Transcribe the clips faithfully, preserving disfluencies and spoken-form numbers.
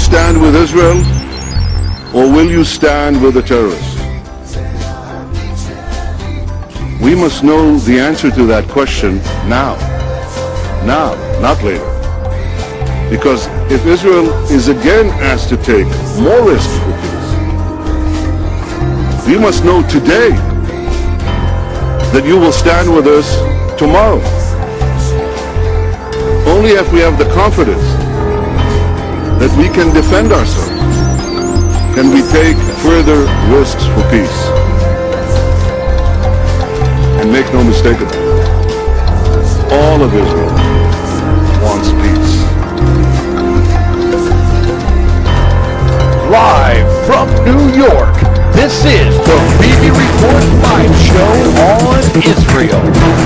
stand with Israel, or will you stand with the terrorists? We must know the answer to that question now. Now, not later. Because if Israel is again asked to take more risk for peace, we must know today that you will stand with us tomorrow. Only if we have the confidence that we can defend ourselves can we take further risks for peace. And make no mistake about it, all of Israel wants peace. Live from New York, this is the Bibi Report Live Show on Israel.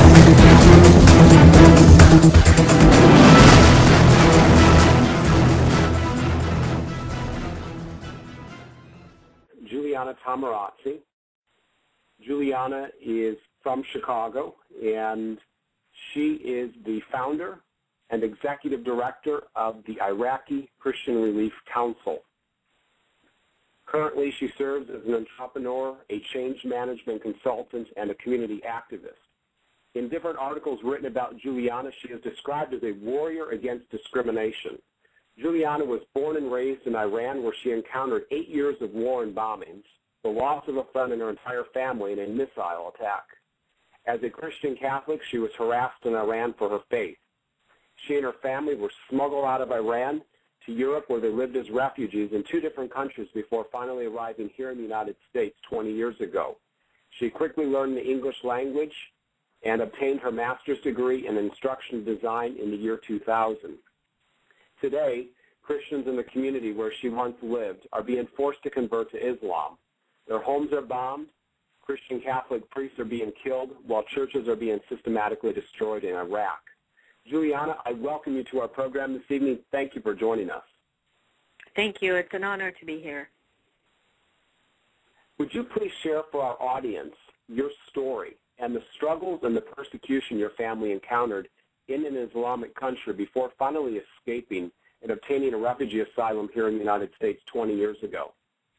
Juliana Tamarazzi. Juliana is from Chicago, and she is the founder and executive director of the Iraqi Christian Relief Council. Currently, she serves as an entrepreneur, a change management consultant, and a community activist. In different articles written about Juliana, she is described as a warrior against discrimination. Juliana was born and raised in Iran, where she encountered eight years of war and bombings, the loss of a friend and her entire family in a missile attack. As a Christian Catholic, she was harassed in Iran for her faith. She and her family were smuggled out of Iran to Europe, where they lived as refugees in two different countries before finally arriving here in the United States twenty years ago. She quickly learned the English language and obtained her master's degree in instruction design in the year two thousand. Today, Christians in the community where she once lived are being forced to convert to Islam. Their homes are bombed, Christian Catholic priests are being killed, while churches are being systematically destroyed in Iraq. Juliana, I welcome you to our program this evening. Thank you for joining us. Thank you. It's an honor to be here. Would you please share for our audience your story and the struggles and the persecution your family encountered in an Islamic country before finally escaping and obtaining a refugee asylum here in the United States twenty years ago?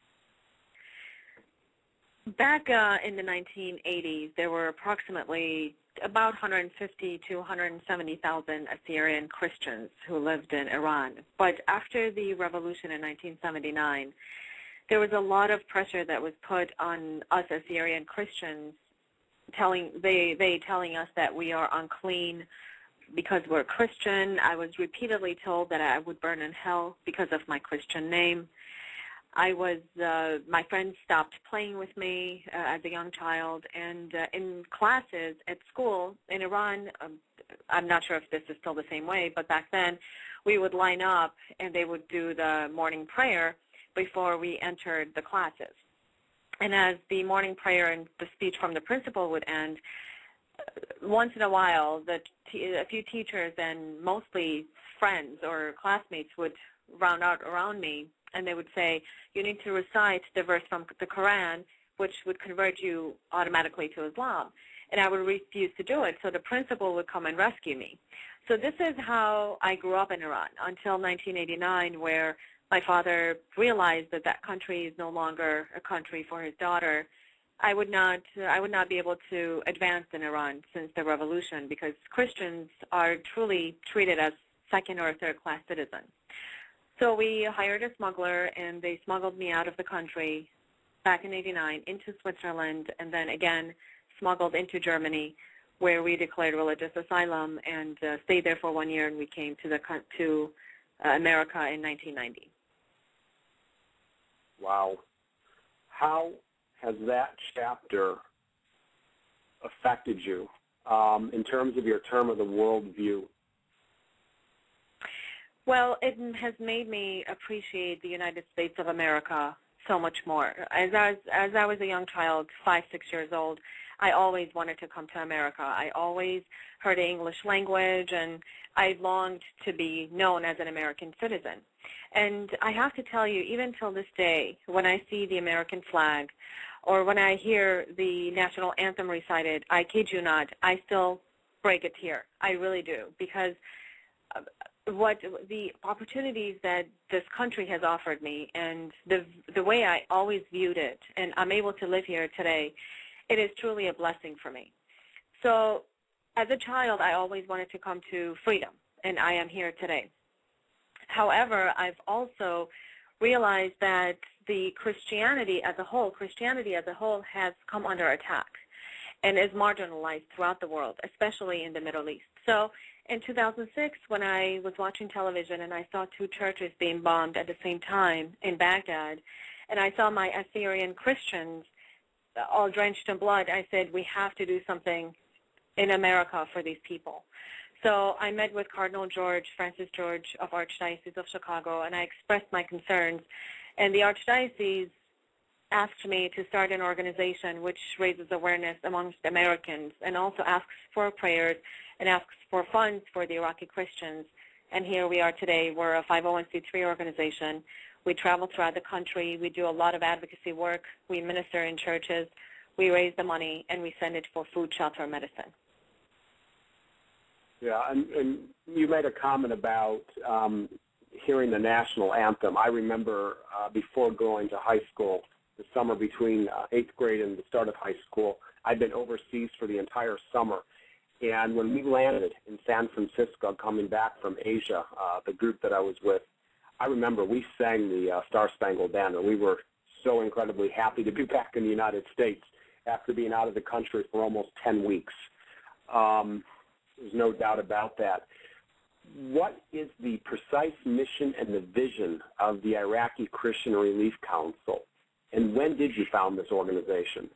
Back uh, in the nineteen eighties, there were approximately about one hundred fifty to one hundred seventy thousand Assyrian Christians who lived in Iran. But after the revolution in nineteen seventy-nine, there was a lot of pressure that was put on us Assyrian Christians, telling they they telling us that we are unclean because we're Christian. I was repeatedly told that I would burn in hell because of my Christian name. I was, uh, my friends stopped playing with me uh, as a young child, and uh, in classes at school in Iran, um, I'm not sure if this is still the same way, but back then we would line up and they would do the morning prayer before we entered the classes. And as the morning prayer and the speech from the principal would end, once in a while, the t- a few teachers and mostly friends or classmates would round out around me, and they would say, you need to recite the verse from the Quran, which would convert you automatically to Islam. And I would refuse to do it, so the principal would come and rescue me. So this is how I grew up in Iran until nineteen eighty-nine, where my father realized that that country is no longer a country for his daughter. I would not, uh, I would not be able to advance in Iran since the revolution, because Christians are truly treated as second or third class citizens. So we hired a smuggler, and they smuggled me out of the country back in eighty-nine into Switzerland, and then again smuggled into Germany, where we declared religious asylum and uh, stayed there for one year, and we came to the to uh, America in nineteen ninety. Wow. How has that chapter affected you um, in terms of your term of the world view? Well, it has made me appreciate the United States of America so much more. As I was, as I was a young child, five, six years old, I always wanted to come to America. I always heard the English language, and I longed to be known as an American citizen. And I have to tell you, even till this day, when I see the American flag or when I hear the national anthem recited, I kid you not, I still break a tear. I really do, because what the opportunities that this country has offered me and the the way I always viewed it, and I'm able to live here today, it is truly a blessing for me. So as a child, I always wanted to come to freedom, and I am here today. However, I've also realized that the Christianity as a whole, Christianity as a whole has come under attack and is marginalized throughout the world, especially in the Middle East. So in two thousand six, when I was watching television and I saw two churches being bombed at the same time in Baghdad, and I saw my Assyrian Christians all drenched in blood, I said, we have to do something in America for these people. So I met with Cardinal George, Francis George of Archdiocese of Chicago, and I expressed my concerns. And the Archdiocese asked me to start an organization which raises awareness amongst Americans and also asks for prayers and asks for funds for the Iraqi Christians. And here we are today. We're a five oh one c three organization. We travel throughout the country. We do a lot of advocacy work. We minister in churches. We raise the money, and we send it for food, shelter, and medicine. Yeah, and, and you made a comment about um, hearing the national anthem. I remember uh, before going to high school, the summer between uh, eighth grade and the start of high school, I'd been overseas for the entire summer. And when we landed in San Francisco, coming back from Asia, uh, the group that I was with, I remember we sang the uh, Star Spangled Banner. We were so incredibly happy to be back in the United States after being out of the country for almost ten weeks. Um, there's no doubt about that. What is the precise mission and the vision of the Iraqi Christian Relief Council? And when did you found this organization?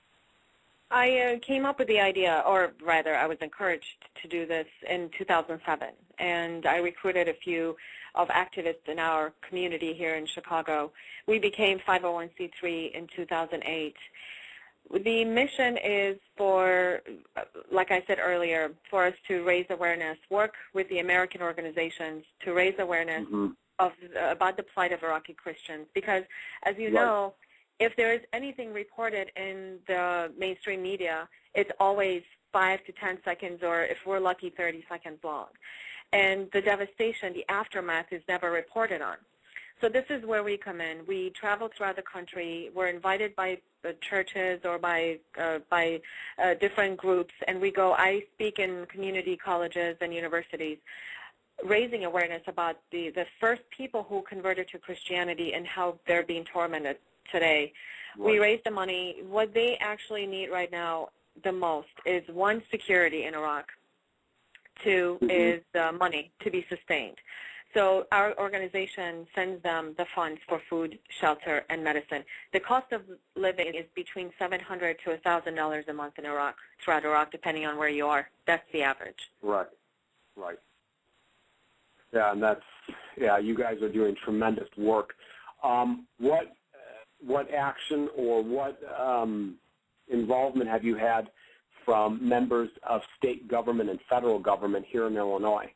I uh, came up with the idea, or rather I was encouraged to do this in two thousand seven, and I recruited a few of activists in our community here in Chicago. We became five oh one c three in two thousand eight. The mission is for, like I said earlier, for us to raise awareness, work with the American organizations to raise awareness mm-hmm. of uh, about the plight of Iraqi Christians, because as you right. know, if there is anything reported in the mainstream media, it's always five to ten seconds, or if we're lucky, thirty seconds long. And the devastation, the aftermath is never reported on. So this is where we come in. We travel throughout the country. We're invited by the churches or by uh, by uh, different groups, and we go. I speak in community colleges and universities, raising awareness about the, the first people who converted to Christianity and how they're being tormented today. Right. We raise the money. What they actually need right now the most is, one, security in Iraq. Two mm-hmm. is uh, money to be sustained. So our organization sends them the funds for food, shelter, and medicine. The cost of living is between seven hundred dollars to one thousand dollars a month in Iraq, throughout Iraq, depending on where you are. That's the average. Right, right. Yeah, and that's, yeah, you guys are doing tremendous work. Um, what, what action or what um, involvement have you had from members of state government and federal government here in Illinois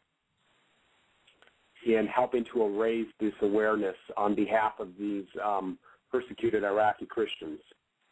in helping to raise this awareness on behalf of these um, persecuted Iraqi Christians?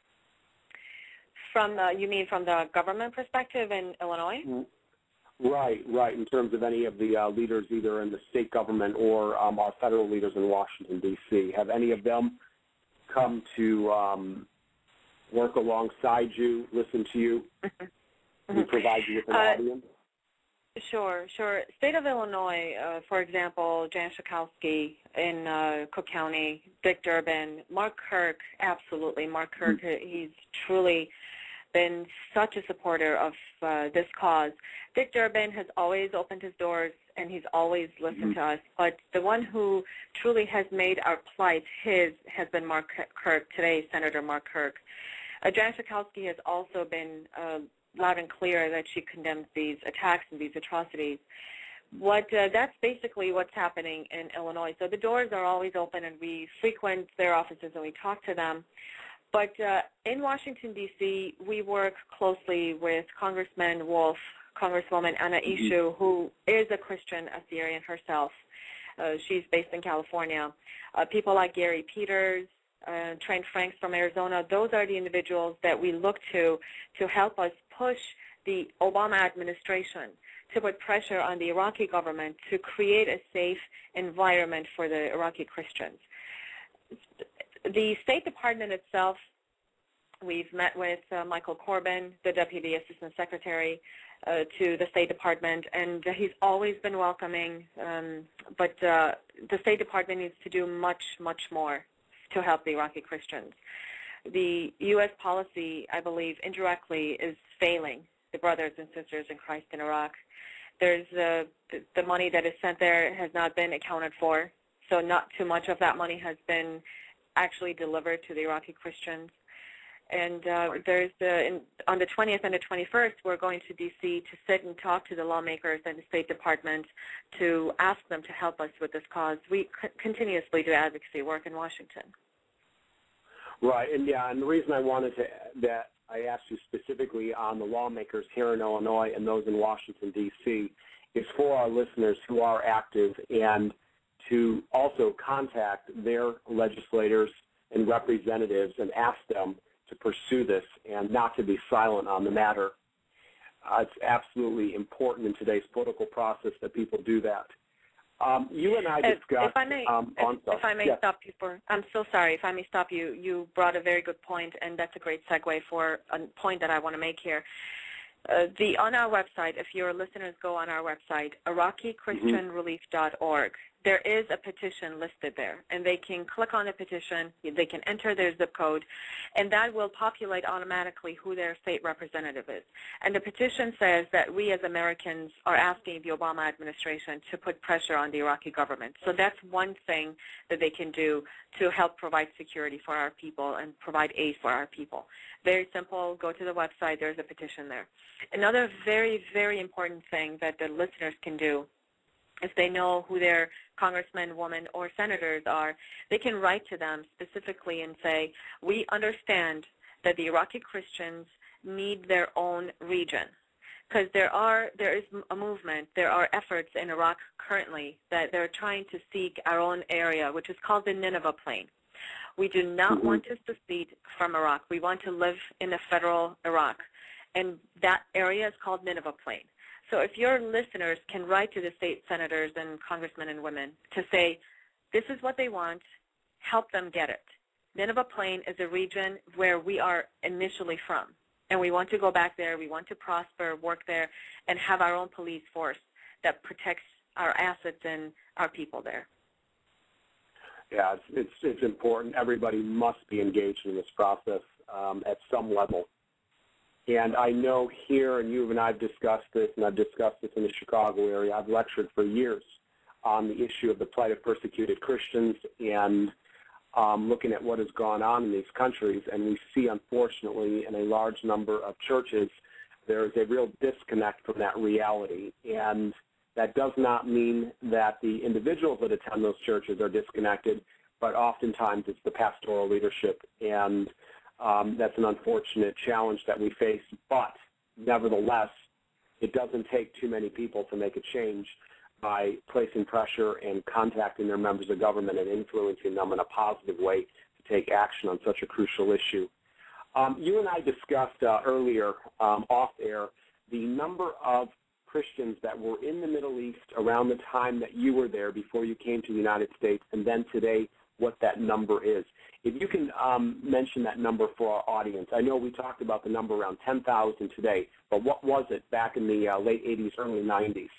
From the, you mean from the government perspective in Illinois? Right, right, in terms of any of the uh, leaders either in the state government or um, our federal leaders in Washington, D C Have any of them come to um, work alongside you, listen to you, mm-hmm. and provide you with an uh, audience? Sure, sure. State of Illinois, uh, for example, Jan Schakowsky in uh, Cook County, Dick Durbin, Mark Kirk, absolutely. Mark Kirk, mm-hmm. he's truly been such a supporter of uh, this cause. Dick Durbin has always opened his doors, and he's always listened mm-hmm. to us. But the one who truly has made our plight his has been Mark Kirk, today Senator Mark Kirk. Uh, Jan Schakowsky has also been uh, loud and clear that she condemns these attacks and these atrocities. What uh, that's basically what's happening in Illinois. So the doors are always open, and we frequent their offices and we talk to them. But uh, in Washington, D C, we work closely with Congressman Wolf, Congresswoman Anna Eshoo, mm-hmm. who is a Christian Assyrian herself. Uh, she's based in California. Uh, people like Gary Peters, uh, Trent Franks from Arizona, those are the individuals that we look to to help us push the Obama administration to put pressure on the Iraqi government to create a safe environment for the Iraqi Christians. The State Department itself, we've met with uh, Michael Corbin, the Deputy Assistant Secretary uh, to the State Department, and uh, he's always been welcoming, um, but uh, the State Department needs to do much, much more to help the Iraqi Christians. The U S policy, I believe, indirectly is failing the brothers and sisters in Christ in Iraq. There's uh, the, the money that is sent there has not been accounted for, so not too much of that money has been actually delivered to the Iraqi Christians. And uh, there's the, in, on the twentieth and the twenty-first, we're going to D C to sit and talk to the lawmakers and the State Department to ask them to help us with this cause. We c continuously do advocacy work in Washington. Right, and yeah, and the reason I wanted to, that I asked you specifically on the lawmakers here in Illinois and those in Washington, D C, is for our listeners who are active and to also contact their legislators and representatives and ask them to pursue this and not to be silent on the matter. Uh, it's absolutely important in today's political process that people do that. Um, you and I discussed. If, if I may, um, if, if I may yes. stop you for, I'm so sorry. If I may stop you, you brought a very good point, and that's a great segue for a point that I want to make here. Uh, the on our website, if your listeners go on our website, Iraqi Christian Relief dot org, there is a petition listed there, and they can click on the petition, they can enter their zip code, and that will populate automatically who their state representative is. And the petition says that we as Americans are asking the Obama administration to put pressure on the Iraqi government. So that's one thing that they can do to help provide security for our people and provide aid for our people. Very simple. Go to the website. There's a petition there. Another very, very important thing that the listeners can do, if they know who their congressmen, women, or senators are, they can write to them specifically and say, we understand that the Iraqi Christians need their own region. Because there are, there is a movement, there are efforts in Iraq currently that they're trying to seek our own area, which is called the Nineveh Plain. We do not want to secede from Iraq. We want to live in a federal Iraq. And that area is called Nineveh Plain. So if your listeners can write to the state senators and congressmen and women to say, this is what they want, help them get it. Nineveh Plain is a region where we are initially from, and we want to go back there, we want to prosper, work there, and have our own police force that protects our assets and our people there. Yeah, it's, it's, it's important. Everybody must be engaged in this process um, at some level. And I know here, and you and I have discussed this, and I've discussed this in the Chicago area, I've lectured for years on the issue of the plight of persecuted Christians and um, looking at what has gone on in these countries. And we see, unfortunately, in a large number of churches, there is a real disconnect from that reality. And that does not mean that the individuals that attend those churches are disconnected, but oftentimes it's the pastoral leadership. And Um, that's an unfortunate challenge that we face, but nevertheless, it doesn't take too many people to make a change by placing pressure and contacting their members of government and influencing them in a positive way to take action on such a crucial issue. Um, you and I discussed uh, earlier um, off air the number of Christians that were in the Middle East around the time that you were there before you came to the United States, and then today what that number is. If you can um, mention that number for our audience. I know we talked about the number around ten thousand today, but what was it back in the uh, late eighties, early nineties?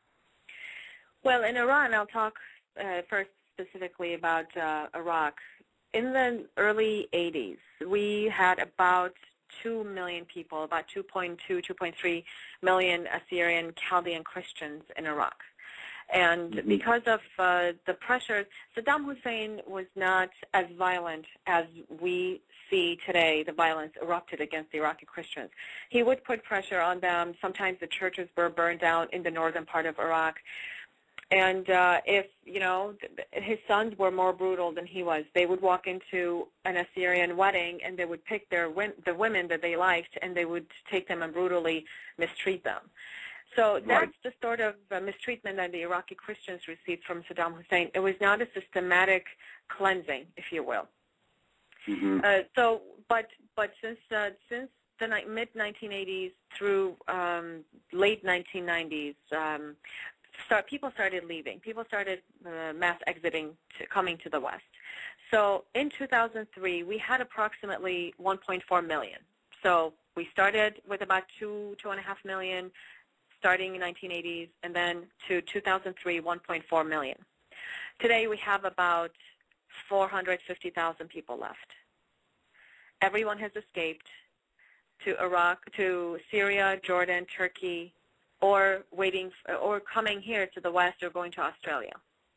Well, in Iran, I'll talk uh, first specifically about uh, Iraq. In the early eighties, we had about two million people, about two point two, two point three million Assyrian Chaldean Christians in Iraq. And because of uh, the pressure, Saddam Hussein was not as violent as we see today, the violence erupted against the Iraqi Christians. He would put pressure on them. Sometimes the churches were burned down in the northern part of Iraq. And uh, if, you know, his sons were more brutal than he was, they would walk into an Assyrian wedding and they would pick their the women that they liked and they would take them and brutally mistreat them. So that's the sort of uh, mistreatment that the Iraqi Christians received from Saddam Hussein. It was not a systematic cleansing, if you will. Mm-hmm. uh, so, but but since uh, since the mid nineteen eighties through um, late nineteen nineties, um, start, people started leaving. People started uh, mass exiting, to, coming to the West. So in two thousand three, we had approximately one point four million. So we started with about two, two and a half million, starting in nineteen eighties, and then to two thousand three, one point four million. Today we have about four hundred fifty thousand people left. Everyone has escaped to Iraq, to Syria, Jordan, Turkey, or waiting, or coming here to the West, or going to Australia.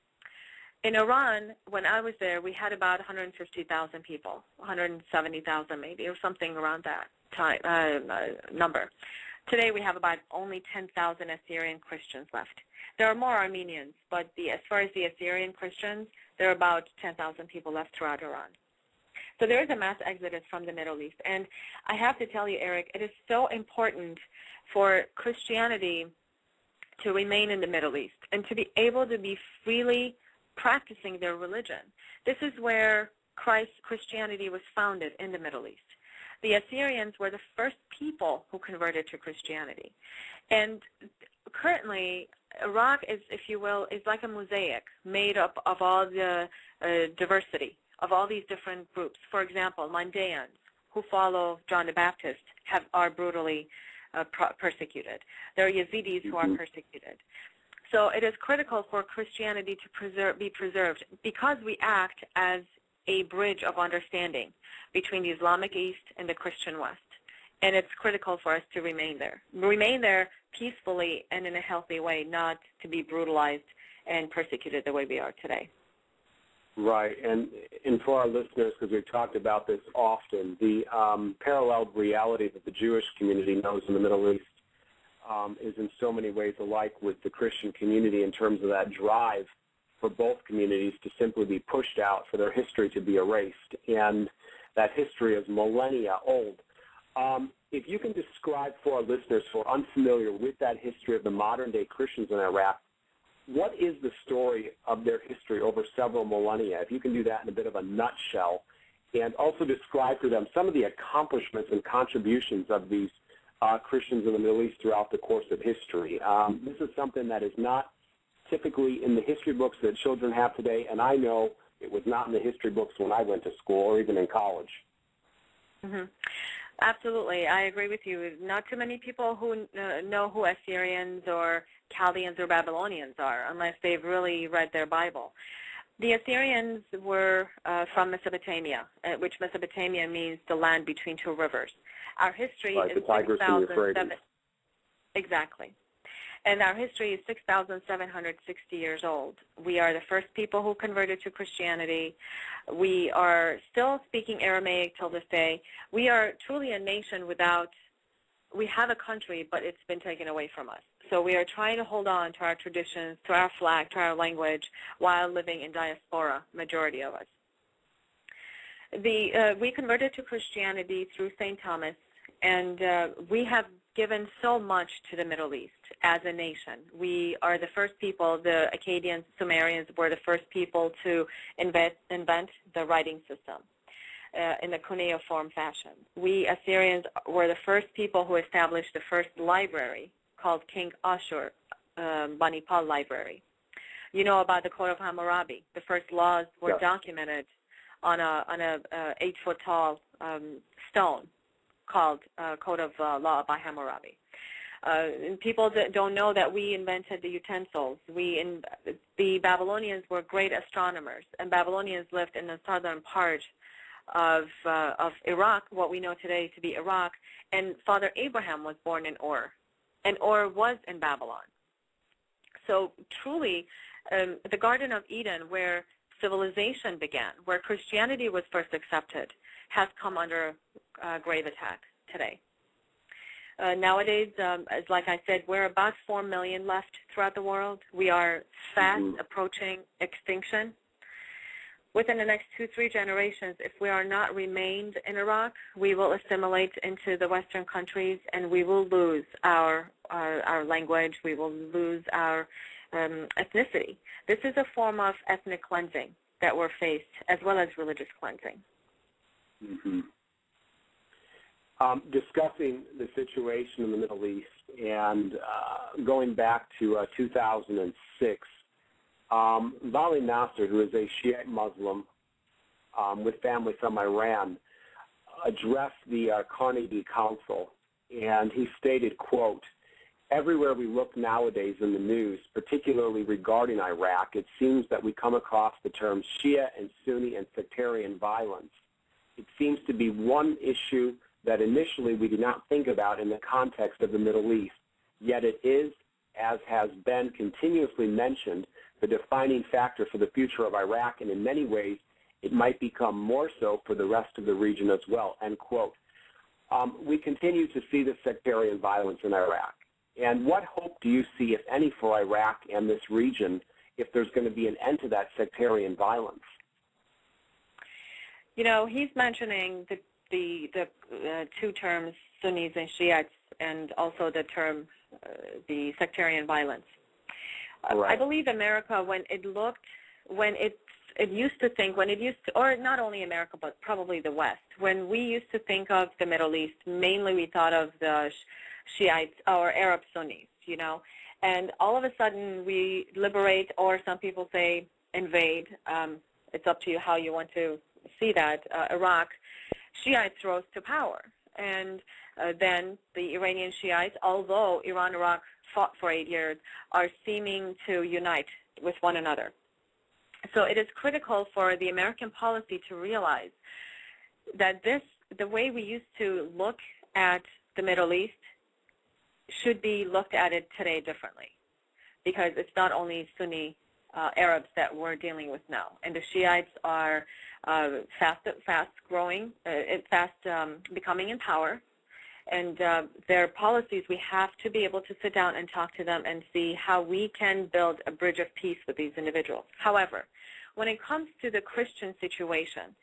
In Iran, when I was there, we had about one hundred fifty thousand people, one hundred seventy thousand maybe, or something around that time uh, uh, number. Today we have about only ten thousand Assyrian Christians left. There are more Armenians, but the, as far as the Assyrian Christians, there are about ten thousand people left throughout Iran. So there is a mass exodus from the Middle East. And I have to tell you, Eric, it is so important for Christianity to remain in the Middle East and to be able to be freely practicing their religion. This is where Christ, Christianity was founded, in the Middle East. The Assyrians were the first people who converted to Christianity. And currently, Iraq is, if you will, is like a mosaic made up of all the uh, diversity of all these different groups. For example, Mandaeans, who follow John the Baptist, have, are brutally uh, persecuted. There are Yazidis who are persecuted. So it is critical for Christianity to preserve, be preserved, because we act as a bridge of understanding between the Islamic East and the Christian West. And it's critical for us to remain there. Remain there peacefully and in a healthy way, not to be brutalized and persecuted the way we are today. Right, and, and for our listeners, because we've talked about this often, the um, paralleled reality that the Jewish community knows in the Middle East um, is in so many ways alike with the Christian community in terms of that drive for both communities to simply be pushed out, for their history to be erased, and that history is millennia old. Um, if you can describe for our listeners who are unfamiliar with that history of the modern-day Christians in Iraq, what is the story of their history over several millennia? If you can do that in a bit of a nutshell, and also describe to them some of the accomplishments and contributions of these uh, Christians in the Middle East throughout the course of history. Um, this is something that is not typically in the history books that children have today, and I know it was not in the history books when I went to school or even in college. Mm-hmm. Absolutely. I agree with you. Not too many people who uh, know who Assyrians or Chaldeans or Babylonians are, unless they've really read their Bible. The Assyrians were uh, from Mesopotamia, uh, which Mesopotamia means the land between two rivers. Our history like is the Tigris and the Euphrates. Exactly. And our history is six thousand seven hundred sixty years old. We are the first people who converted to Christianity. We are still speaking Aramaic till this day. We are truly a nation without, we have a country, but it's been taken away from us. So we are trying to hold on to our traditions, to our flag, to our language, while living in diaspora, majority of us. The, uh, we converted to Christianity through Saint Thomas, and uh, we have given so much to the Middle East as a nation. We are the first people, the Akkadians, Sumerians were the first people to invent, invent the writing system uh, in the cuneiform fashion. We Assyrians were the first people who established the first library called King Ashur, um, Banipal Library. You know about the Code of Hammurabi. The first laws were yes. documented on a, on a uh, eight-foot tall um, stone called uh, Code of uh, Law by Hammurabi. Uh, and people that don't know that we invented the utensils. We in, the Babylonians were great astronomers, and Babylonians lived in the southern part of uh, of Iraq, what we know today to be Iraq, and Father Abraham was born in Ur, and Ur was in Babylon. So truly, um, the Garden of Eden, where civilization began, where Christianity was first accepted, has come under uh, grave attack today. Uh, nowadays, um, as like I said, we're about four million left throughout the world. We are fast mm-hmm. approaching extinction. Within the next two, three generations, if we are not remained in Iraq, we will assimilate into the Western countries, and we will lose our our, our language. We will lose our um, ethnicity. This is a form of ethnic cleansing that we're faced, as well as religious cleansing. Mm-hmm. um, discussing the situation in the Middle East and uh, going back to uh, two thousand six, um, Vali Nasser, who is a Shiite Muslim um, with family from Iran, addressed the uh, Carnegie Council, and he stated, quote, "Everywhere we look nowadays in the news, particularly regarding Iraq, it seems that we come across the terms Shia and Sunni and sectarian violence. It seems to be one issue that initially we did not think about in the context of the Middle East, yet it is, as has been continuously mentioned, the defining factor for the future of Iraq, and in many ways it might become more so for the rest of the region as well," end quote. Um, we continue to see the sectarian violence in Iraq. And what hope do you see, if any, for Iraq and this region if there's going to be an end to that sectarian violence? You know, he's mentioning the the, the uh, two terms, Sunnis and Shiites, and also the term, uh, the sectarian violence. Uh, right. I believe America, when it looked, when it it used to think, when it used to, or not only America, but probably the West, when we used to think of the Middle East, mainly we thought of the Shiites or Arab Sunnis, you know, and all of a sudden we liberate, or some people say invade, um, it's up to you how you want to see that, uh, Iraq, Shiites rose to power. And uh, then the Iranian Shiites, although Iran-Iraq fought for eight years, are seeming to unite with one another. So it is critical for the American policy to realize that this, the way we used to look at the Middle East, should be looked at it today differently, because it's not only Sunni uh, Arabs that we're dealing with now, and the Shiites are uh, fast, fast growing, uh, fast um, becoming in power, and uh, their policies, we have to be able to sit down and talk to them and see how we can build a bridge of peace with these individuals. However, when it comes to the Christian situation,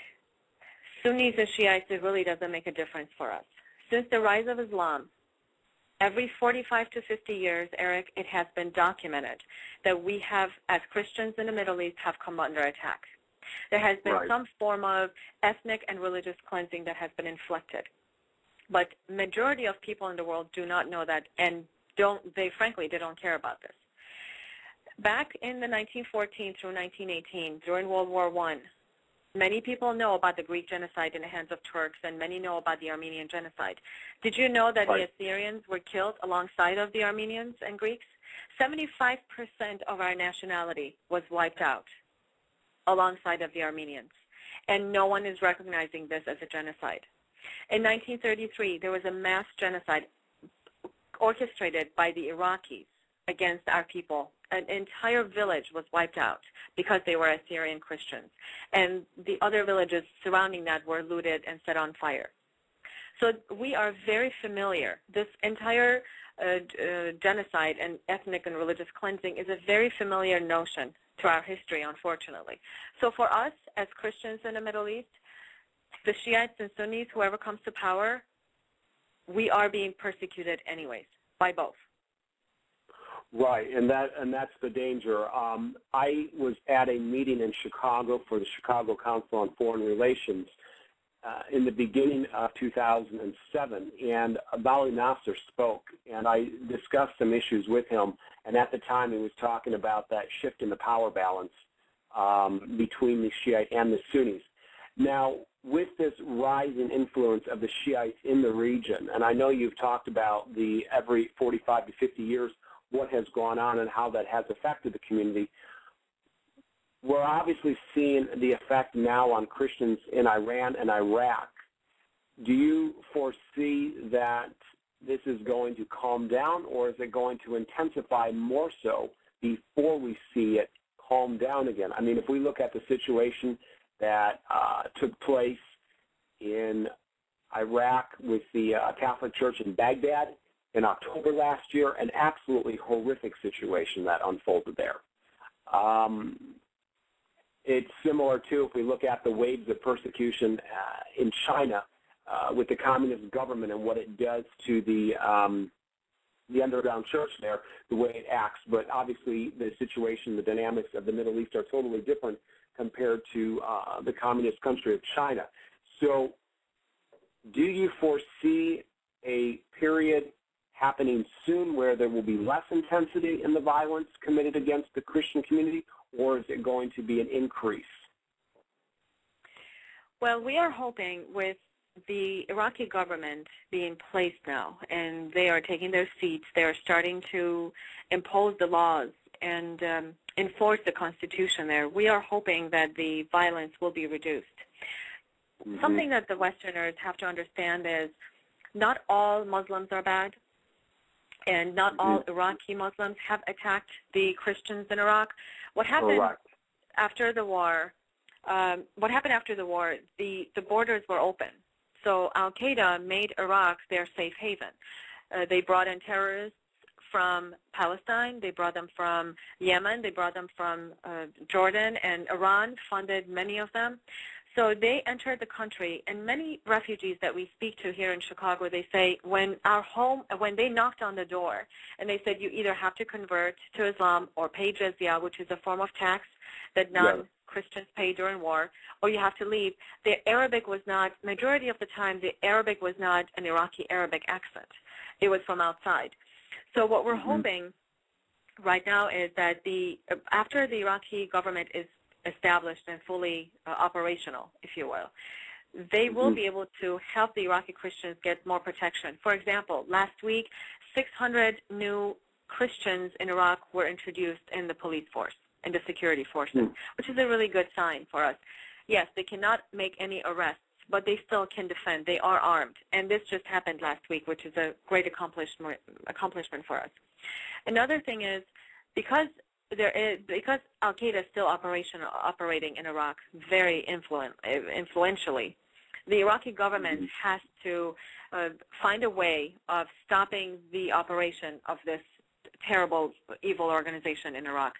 Sunnis and Shiites, it really doesn't make a difference for us. Since the rise of Islam, every forty-five to fifty years, Eric, it has been documented that we have, as Christians in the Middle East, have come under attack. There has been Right. some form of ethnic and religious cleansing that has been inflicted. But majority of people in the world do not know that, and don't, they frankly, they don't care about this. Back in the nineteen fourteen through nineteen eighteen, during World War One, many people know about the Greek genocide in the hands of Turks, and many know about the Armenian genocide. Did you know that Right. the Assyrians were killed alongside of the Armenians and Greeks? seventy-five percent of our nationality was wiped out alongside of the Armenians, and no one is recognizing this as a genocide. In nineteen thirty-three, there was a mass genocide orchestrated by the Iraqis against our people. An entire village was wiped out because they were Assyrian Christians, and the other villages surrounding that were looted and set on fire. So we are very familiar. This entire uh, uh, genocide and ethnic and religious cleansing is a very familiar notion to our history, unfortunately. So for us as Christians in the Middle East, the Shiites and Sunnis, whoever comes to power, we are being persecuted anyways by both. Right, and that and that's the danger. Um, I was at a meeting in Chicago for the Chicago Council on Foreign Relations uh, in the beginning of two thousand seven, and Vali Nasser spoke, and I discussed some issues with him, and at the time he was talking about that shift in the power balance um, between the Shiite and the Sunnis. Now, with this rising influence of the Shiites in the region, and I know you've talked about the every forty-five to fifty years what has gone on and how that has affected the community, we're obviously seeing the effect now on Christians in Iran and Iraq. Do you foresee that this is going to calm down, or is it going to intensify more so before we see it calm down again? I mean, if we look at the situation that uh, took place in Iraq with the uh, Catholic Church in Baghdad in October last year, an absolutely horrific situation that unfolded there. Um, it's similar to, if we look at the waves of persecution uh, in China uh, with the communist government and what it does to the um, the underground church there, the way it acts. But obviously the situation, the dynamics of the Middle East are totally different compared to uh, the communist country of China. So do you foresee a period happening soon where there will be less intensity in the violence committed against the Christian community, or is it going to be an increase? Well, we are hoping with the Iraqi government being placed now, and they are taking their seats, they are starting to impose the laws and um, enforce the Constitution there. We are hoping that the violence will be reduced. Mm-hmm. Something that the Westerners have to understand is not all Muslims are bad, and not mm-hmm. all Iraqi Muslims have attacked the Christians in Iraq. What happened Correct. after the war, um, what happened after the war, the, the borders were open. So Al-Qaeda made Iraq their safe haven. Uh, they brought in terrorists from Palestine, they brought them from Yemen, they brought them from uh, Jordan, and Iran funded many of them. So they entered the country, and many refugees that we speak to here in Chicago, they say when our home, when they knocked on the door, and they said you either have to convert to Islam or pay jizya, which is a form of tax that non-Christians pay during war, or you have to leave. The Arabic was not, majority of the time, the Arabic was not an Iraqi Arabic accent. It was from outside. So what we're mm-hmm. hoping right now is that the after the Iraqi government is established and fully uh, operational, if you will, they will mm-hmm. be able to help the Iraqi Christians get more protection. For example, last week, six hundred new Christians in Iraq were introduced in the police force, in the security forces, mm-hmm. which is a really good sign for us. Yes, they cannot make any arrests, but they still can defend. They are armed. And this just happened last week, which is a great accomplishment, accomplishment for us. Another thing is, because there is, because Al-Qaeda is still operational, operating in Iraq very influen, influentially, the Iraqi government mm-hmm. has to uh, find a way of stopping the operation of this terrible, evil organization in Iraq.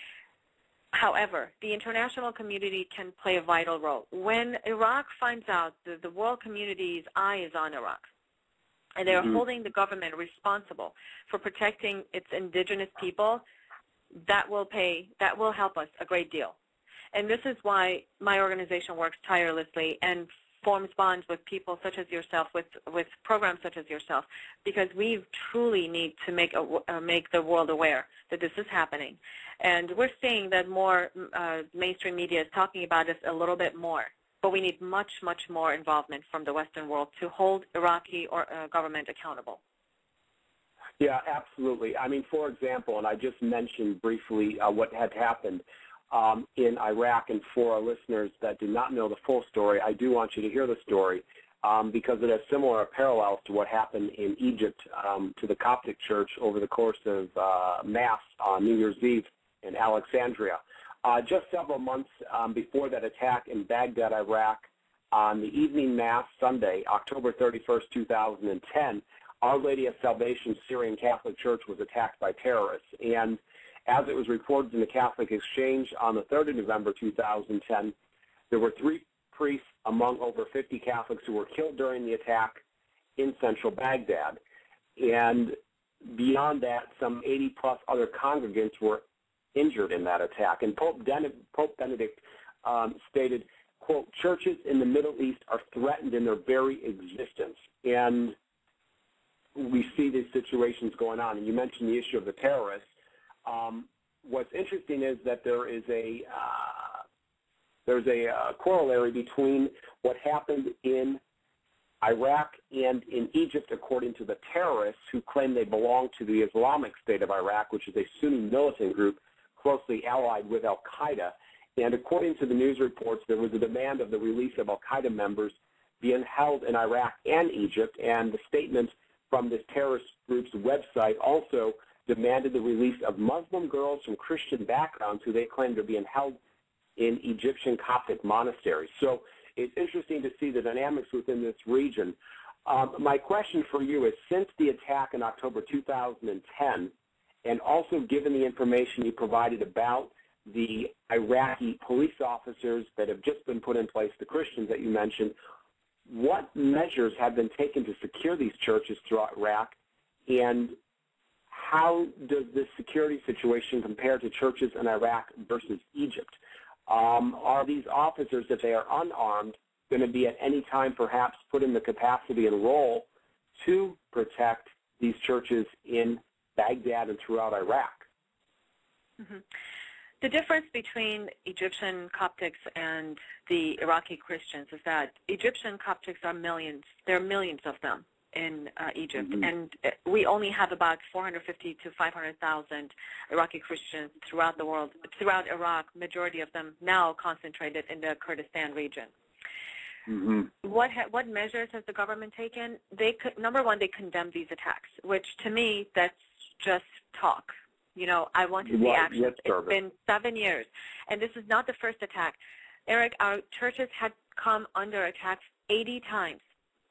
However, the international community can play a vital role. When Iraq finds out that the world community's eye is on Iraq, and they're mm-hmm. holding the government responsible for protecting its indigenous people, that will pay, that will help us a great deal. And this is why my organization works tirelessly and forms bonds with people such as yourself, with, with programs such as yourself, because we truly need to make, a, uh, make the world aware that this is happening. And we're seeing that more uh, mainstream media is talking about this a little bit more, but we need much, much more involvement from the Western world to hold Iraqi or, uh, government accountable. Yeah, absolutely. I mean, for example, and I just mentioned briefly uh, what had happened um, in Iraq, and for our listeners that do not know the full story, I do want you to hear the story um, because it has similar parallels to what happened in Egypt um, to the Coptic Church over the course of uh, Mass on New Year's Eve in Alexandria. Uh, just several months um, before that attack in Baghdad, Iraq, on the evening Mass Sunday, October thirty-first, two thousand ten, Our Lady of Salvation Syrian Catholic Church was attacked by terrorists. And as it was reported in the Catholic Exchange on the third of November, two thousand ten, there were three priests among over fifty Catholics who were killed during the attack in central Baghdad. And beyond that, some eighty plus other congregants were injured in that attack. And Pope, Den- Pope Benedict um, stated, quote, churches in the Middle East are threatened in their very existence. And we see these situations going on. And you mentioned the issue of the terrorists. Um, what's interesting is that there is a uh, there's a uh, corollary between what happened in Iraq and in Egypt, according to the terrorists who claim they belong to the Islamic State of Iraq, which is a Sunni militant group closely allied with Al-Qaeda. And according to the news reports, there was a demand of the release of Al-Qaeda members being held in Iraq and Egypt, and the statement from this terrorist group's website also demanded the release of Muslim girls from Christian backgrounds who they claimed are being held in Egyptian Coptic monasteries. So it's interesting to see the dynamics within this region. Um, my question for you is, since the attack in October two thousand ten, and also given the information you provided about the Iraqi police officers that have just been put in place, the Christians that you mentioned, what measures have been taken to secure these churches throughout Iraq, and how does this security situation compare to churches in Iraq versus Egypt? Um, are these officers, if they are unarmed, going to be at any time perhaps put in the capacity and role to protect these churches in Baghdad and throughout Iraq. Mm-hmm. The difference between Egyptian Coptics and the Iraqi Christians is that Egyptian Coptics are millions. There are millions of them in uh, Egypt, mm-hmm. and we only have about four hundred fifty to five hundred thousand Iraqi Christians throughout the world, throughout Iraq, majority of them now concentrated in the Kurdistan region. Mm-hmm. What ha- what measures has the government taken? They co- number one, they condemn these attacks, which to me, that's just talk. You know, I want to see right. action. Yes, it's been seven years, and this is not the first attack. Eric, our churches had come under attack eighty times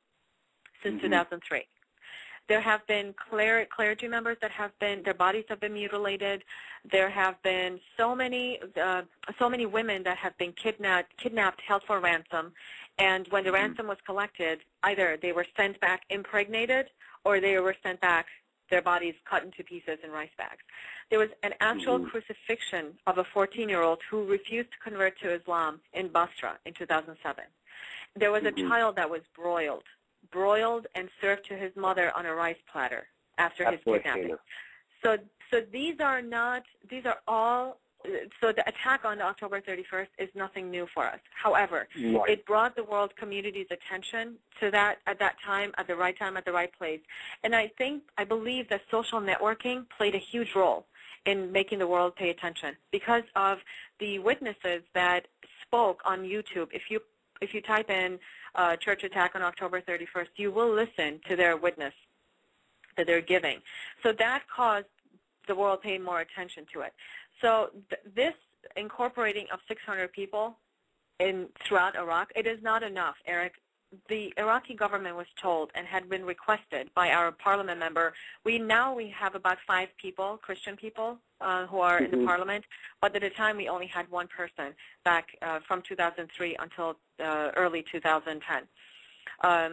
since mm-hmm. two thousand three. There have been cler- clergy members that have been, their bodies have been mutilated. There have been so many, uh, so many women that have been kidnapped, kidnapped, held for ransom. And when the mm-hmm. ransom was collected, either they were sent back impregnated or they were sent back, their bodies cut into pieces in rice bags. There was an actual mm-hmm. crucifixion of a fourteen-year-old who refused to convert to Islam in Basra in two thousand seven. There was mm-hmm. a child that was broiled. broiled and served to his mother on a rice platter after That's his kidnapping. So, so these are not, these are all, so the attack on October thirty-first is nothing new for us. However, right. it brought the world community's attention to that at that time, at the right time, at the right place. And I think, I believe that social networking played a huge role in making the world pay attention because of the witnesses that spoke on YouTube. If you If you type in uh, church attack on October thirty-first, you will listen to their witness that they're giving. So that caused the world pay more attention to it. So th- this incorporating of six hundred people in throughout Iraq, it is not enough, Eric. The Iraqi government was told and had been requested by our parliament member. We now we have about five people, Christian people, uh, who are mm-hmm. in the parliament, but at the time we only had one person back uh, from two thousand three until uh, early two thousand ten. Um,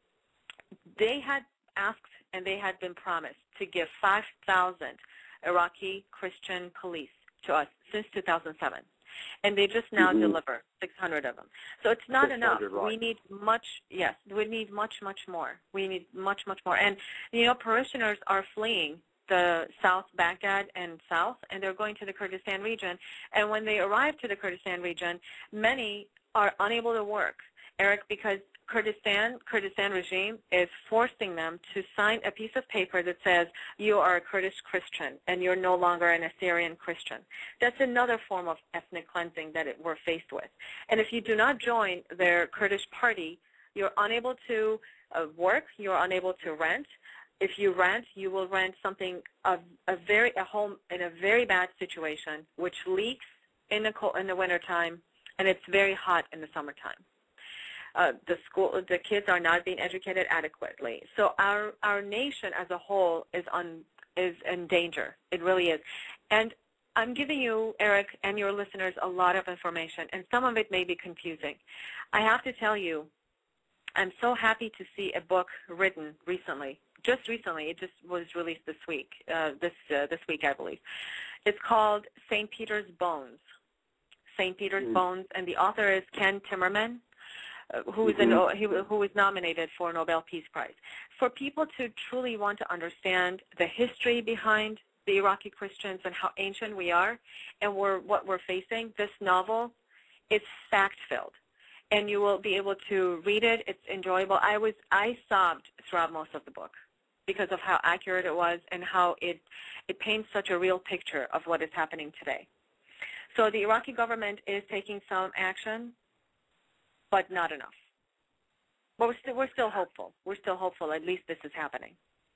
they had asked and they had been promised to give five thousand Iraqi Christian police to us since two thousand seven. And they just now mm-hmm. deliver six hundred of them. So it's not enough. Right. We need much, yes, we need much, much more. We need much, much more. And, you know, parishioners are fleeing the South Baghdad and South, and they're going to the Kurdistan region. And when they arrive to the Kurdistan region, many are unable to work, Eric, because Kurdistan, Kurdistan regime is forcing them to sign a piece of paper that says you are a Kurdish Christian and you're no longer an Assyrian Christian. That's another form of ethnic cleansing that it, we're faced with. And if you do not join their Kurdish party, you're unable to uh, work, you're unable to rent. If you rent, you will rent something, a, a very a home in a very bad situation, which leaks in the, in the wintertime, and it's very hot in the summertime. Uh, the school, the kids are not being educated adequately. So our our nation as a whole is on is in danger. It really is. And I'm giving you, Eric, and your listeners a lot of information, and some of it may be confusing. I have to tell you, I'm so happy to see a book written recently, just recently. It just was released this week, uh, this uh, this week, I believe. It's called Saint Peter's Bones. Saint Peter's mm-hmm. Bones, and the author is Ken Timmerman. Who is, mm-hmm. an, who is nominated for a Nobel Peace Prize. For people to truly want to understand the history behind the Iraqi Christians and how ancient we are and we're, what we're facing, this novel, it's fact-filled. And you will be able to read it. It's enjoyable. I was I sobbed throughout most of the book because of how accurate it was and how it, it paints such a real picture of what is happening today. So the Iraqi government is taking some action, but not enough. But we're still, we're still hopeful. We're still hopeful. At least this is happening.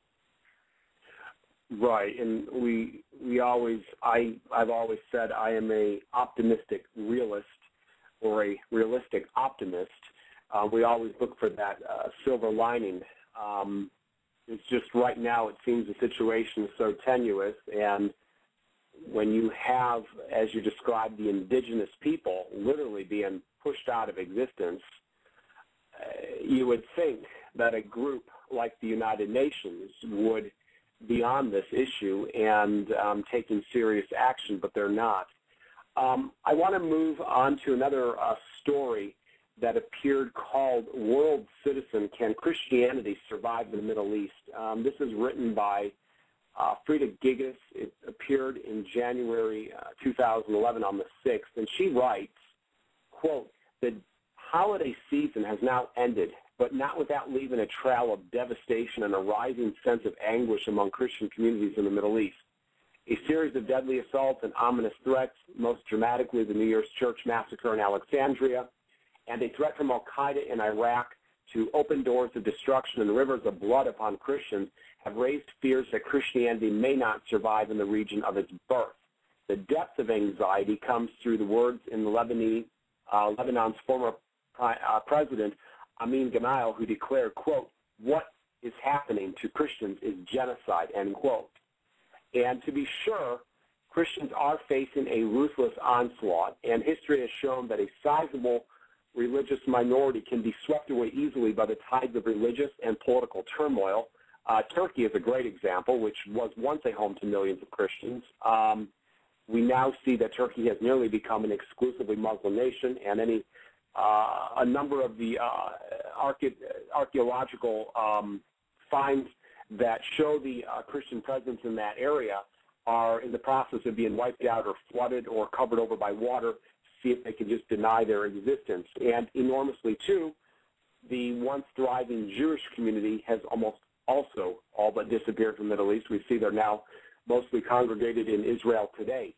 Right, and we we always I I've always said I am a optimistic realist or a realistic optimist. Uh, we always look for that uh, silver lining. Um, it's just right now it seems the situation is so tenuous, and when you have, as you described, the indigenous people literally being pushed out of existence, uh, you would think that a group like the United Nations would be on this issue and um, taking serious action, but they're not. Um, I want to move on to another uh, story that appeared called World Citizen, Can Christianity Survive in the Middle East? Um, this is written by uh, Frida Gigas. It appeared in January uh, two thousand eleven on the sixth, and she writes, quote, "The holiday season has now ended, but not without leaving a trail of devastation and a rising sense of anguish among Christian communities in the Middle East. A series of deadly assaults and ominous threats, most dramatically the New Year's Church massacre in Alexandria, and a threat from al-Qaeda in Iraq to open doors of destruction and rivers of blood upon Christians, have raised fears that Christianity may not survive in the region of its birth. The depth of anxiety comes through the words in the Lebanese, uh, Lebanon's former uh, president, Amin Gemayel, who declared, quote, 'What is happening to Christians is genocide,' end quote. And to be sure, Christians are facing a ruthless onslaught, and history has shown that a sizable religious minority can be swept away easily by the tides of religious and political turmoil. Uh, Turkey is a great example, which was once a home to millions of Christians. Um, we now see that Turkey has nearly become an exclusively Muslim nation, and any uh, a number of the uh, arche archaeological um, finds that show the uh, Christian presence in that area are in the process of being wiped out or flooded or covered over by water, see if they can just deny their existence. And enormously, too, the once thriving Jewish community has almost also all but disappeared from the Middle East. We see they're now mostly congregated in Israel today.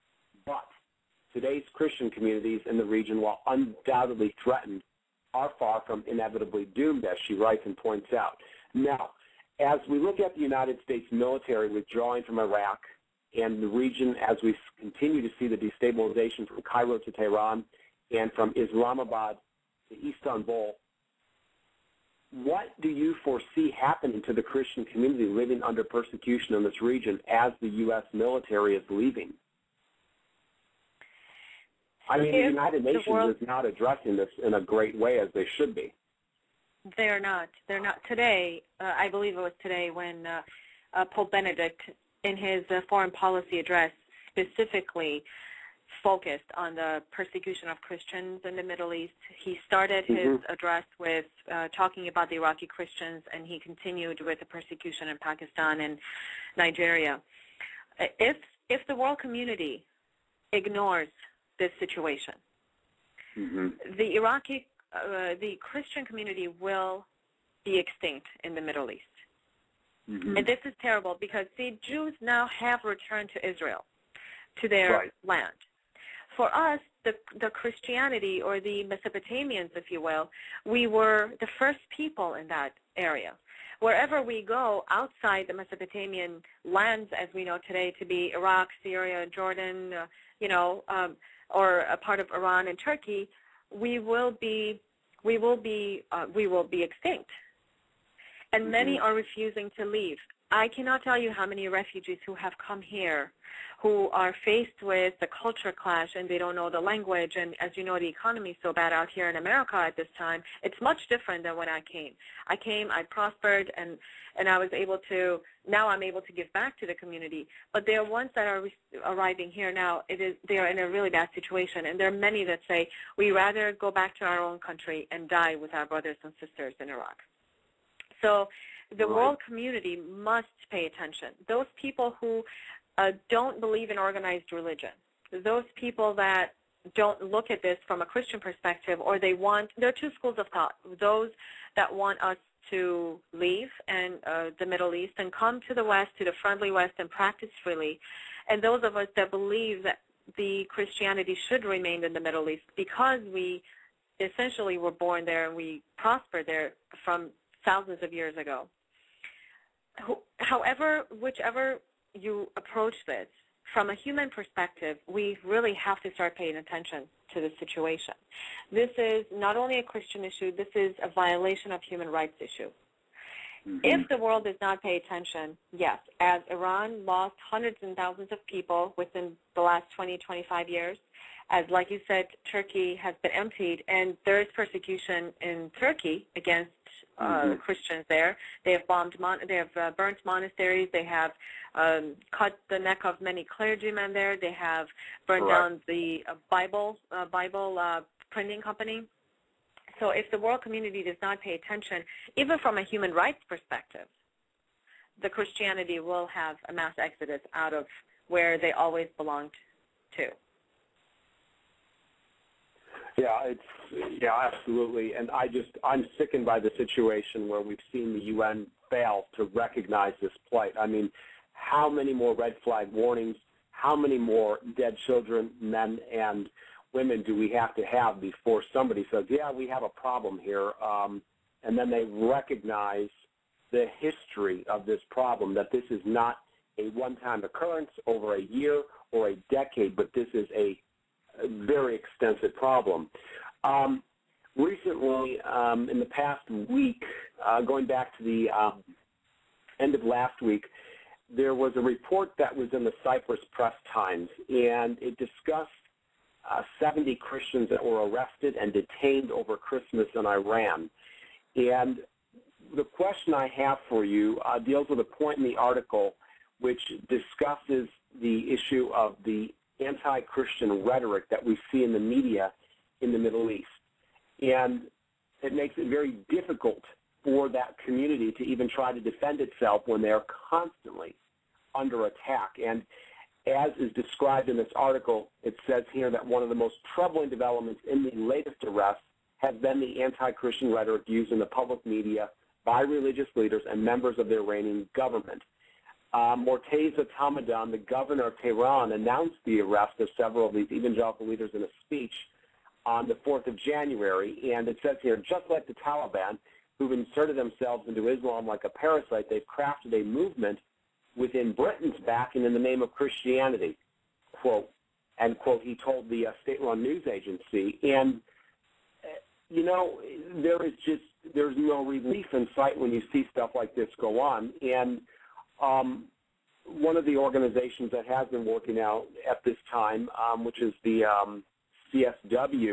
But today's Christian communities in the region, while undoubtedly threatened, are far from inevitably doomed, as she writes and points out. Now, as we look at the United States military withdrawing from Iraq and the region, as we continue to see the destabilization from Cairo to Tehran and from Islamabad to Istanbul, what do you foresee happening to the Christian community living under persecution in this region as the U S military is leaving? I mean, if the United Nations the world, is not addressing this in a great way as they should be. They're not. They're not. Today, uh, I believe it was today when uh, uh, Pope Benedict, in his uh, foreign policy address, specifically focused on the persecution of Christians in the Middle East. He started his mm-hmm. address with uh, talking about the Iraqi Christians, and he continued with the persecution in Pakistan and Nigeria. If, if the world community ignores this situation, mm-hmm. the Iraqi Uh, the Christian community will be extinct in the Middle East. Mm-hmm. And this is terrible because, see, Jews now have returned to Israel, to their right. land. For us, the, the Christianity, or the Mesopotamians, if you will, we were the first people in that area. Wherever we go outside the Mesopotamian lands, as we know today to be Iraq, Syria, Jordan, uh, you know, um, or a part of Iran and Turkey, we will be, we will be, uh, we will be extinct, and mm-hmm. many are refusing to leave. I cannot tell you how many refugees who have come here, who are faced with the culture clash, and they don't know the language. And as you know, the economy is so bad out here in America at this time. It's much different than when I came. I came, I prospered, and and I was able to. Now I'm able to give back to the community. But there are ones that are arriving here now. It is they are in a really bad situation, and there are many that say we rather go back to our own country and die with our brothers and sisters in Iraq. So the right. world community must pay attention. Those people who uh, don't believe in organized religion, those people that don't look at this from a Christian perspective, or they want, there are two schools of thought. Those that want us to leave and uh, the Middle East and come to the West, to the friendly West, and practice freely, and those of us that believe that the Christianity should remain in the Middle East because we essentially were born there and we prospered there from thousands of years ago. However, whichever you approach this, from a human perspective, we really have to start paying attention to the situation. This is not only a Christian issue, this is a violation of human rights issue. Mm-hmm. If the world does not pay attention, yes, as Iran lost hundreds and thousands of people within the last twenty, twenty-five years, as, like you said, Turkey has been emptied, and there is persecution in Turkey against uh, mm-hmm. Christians there. They have bombed, mon- they have uh, burnt monasteries. They have um, cut the neck of many clergymen there. They have burned Correct. down the uh, Bible uh, Bible uh, printing company. So if the world community does not pay attention, even from a human rights perspective, the Christianity will have a mass exodus out of where they always belonged to. Yeah, it's yeah, absolutely. And I just I'm sickened by the situation where we've seen the U N fail to recognize this plight. I mean, how many more red flag warnings, how many more dead children, men and women do we have to have before somebody says, yeah, we have a problem here, um, and then they recognize the history of this problem, that this is not a one-time occurrence over a year or a decade, but this is a a very extensive problem. Um, recently, um, in the past week, uh, going back to the um, end of last week, there was a report that was in the Cyprus Press Times, and it discussed uh, seventy Christians that were arrested and detained over Christmas in Iran. And the question I have for you uh, deals with a point in the article which discusses the issue of the anti-Christian rhetoric that we see in the media in the Middle East. And it makes it very difficult for that community to even try to defend itself when they're constantly under attack. And as is described in this article, it says here that one of the most troubling developments in the latest arrests has been the anti-Christian rhetoric used in the public media by religious leaders and members of the Iranian government. Uh, Morteza Tamadan, the governor of Tehran, announced the arrest of several of these evangelical leaders in a speech on the fourth of January. And it says here, just like the Taliban, who've inserted themselves into Islam like a parasite, they've crafted a movement within Britain's backing in the name of Christianity, quote, and quote, he told the uh, state-run news agency. And, uh, you know, there is just, there's no relief in sight when you see stuff like this go on. And Um, one of the organizations that has been working out at this time, um, which is the um, C S W,